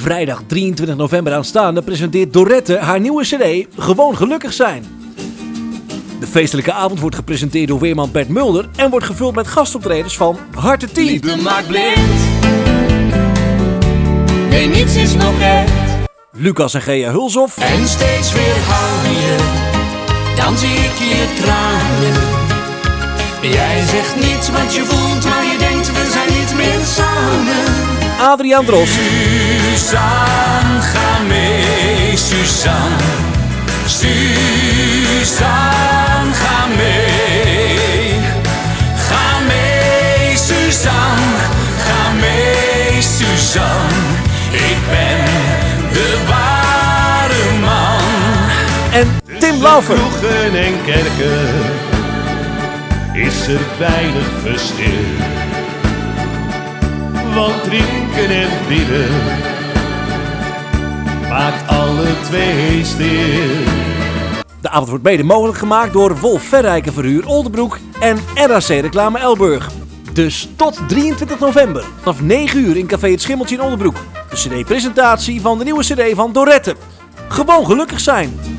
Vrijdag 23 november aanstaande presenteert Dorette haar nieuwe cd Gewoon Gelukkig Zijn. De feestelijke avond wordt gepresenteerd door weerman Bert Mulder en wordt gevuld met gastoptredens van Harte 10. Liefde maakt blind. Nee, niets is nog echt. Lucas en Gea Hulshoff. En steeds weer hou je, dan zie ik je tranen. Jij zegt niets wat je voelt, maar je denkt we zijn niet meer samen. Adriaan Drost. Suzanne, ga mee, Suzanne. Suzanne, ga mee. Ga mee, Suzanne. Ga mee, Suzanne. Ik ben de ware man. En Tim Laufer. Kroegen en kerken is er weinig verschil. Want drinken en bidden maakt alle twee stil. De avond wordt mede mogelijk gemaakt door Wolf Verrijken Verhuur Oldenbroek en RAC Reclame Elburg. Dus tot 23 november, vanaf 9 uur in Café Het Schimmeltje in Oldenbroek. De cd-presentatie van de nieuwe cd van Dorette. Gewoon gelukkig zijn.